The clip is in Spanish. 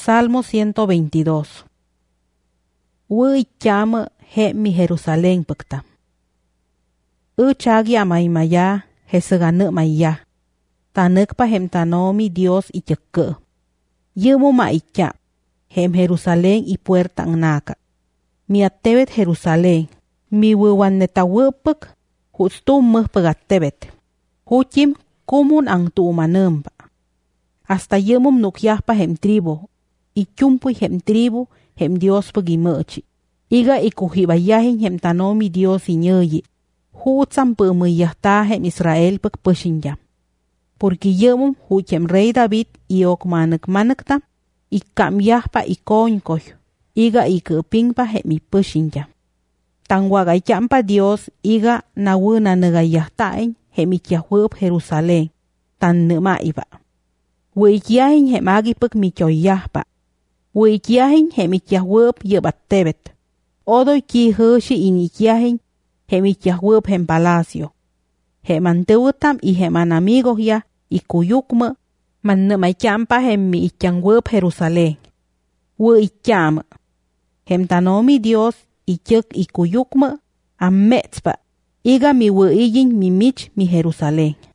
Salmo 122. Wui chama he mi Jerusalén pekta. Chagi amaimaya hesegane maya. Tanek pa hem tanomi Dios icheke. Yemo ma icha. Hem Jerusalén y puerta naka. Mi atebet Jerusalén. Mi wewan netawepek. Hustum meh pegatebet. Huchim kumun ang tuumanemba. Hasta yemum nukyahpa hem tribu. Ichumpuy hem tribu hem Dios pegimechi. Iga ikuhibayahin hem tanomi Dios iñeyi. Hutsam pemeyahta hem Israel pek peshinja. Porque yemum huchem rey David iok manek ikamyahpa ikonkoy. Iga ikepingpa hem ipeshinja. Tangwagay champa Dios iga nawuna negayahtain hem ikyahweb Jerusalén. Tan nemaiba. Wikiyahin hem agipek michoyahpa. Wikiyahin hem ikyahweb yebatebet. Odoy ki heshi inikiyahin hem ikyahweb hem palacio. Hem anteutam y hem anamigos ya ikuyukme man nemay champa hem mi ikyahweb Jerusalén. Wikyam. Hem tanomi Dios ikyek ikuyukme ametzpa. Iga mi wiyin mi mich mi Jerusalén.